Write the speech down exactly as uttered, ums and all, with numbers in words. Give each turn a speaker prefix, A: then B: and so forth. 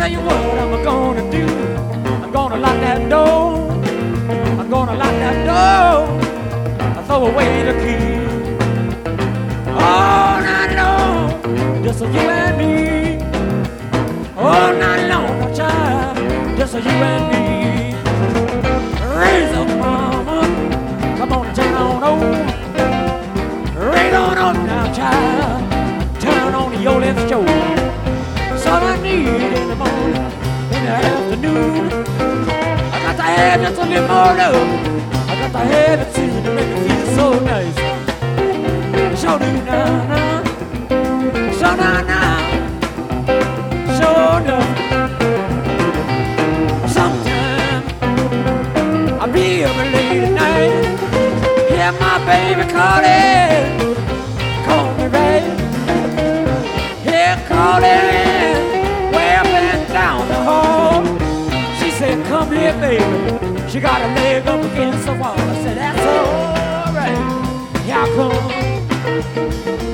A: tell you what I'm gonna do. I'm gonna lock that door. I'm gonna lock that door. I throw away the key. All night long, just you and me. All night long, my child, just you and me. Raise up, mama, come on and turn on over. Raise on up now, child, turn on your left shoulder. That's all I need in the morning, in the afternoon. I got to have just a little more love. I got to have it too to make me feel so nice. So do now, now, so now, now, so do. Sometimes I'll be up late at night, hear my baby calling, call me right, here calling, way up and down the hall. She said, come here, baby. She got her leg up against the wall. I said, that's all right. Here I come.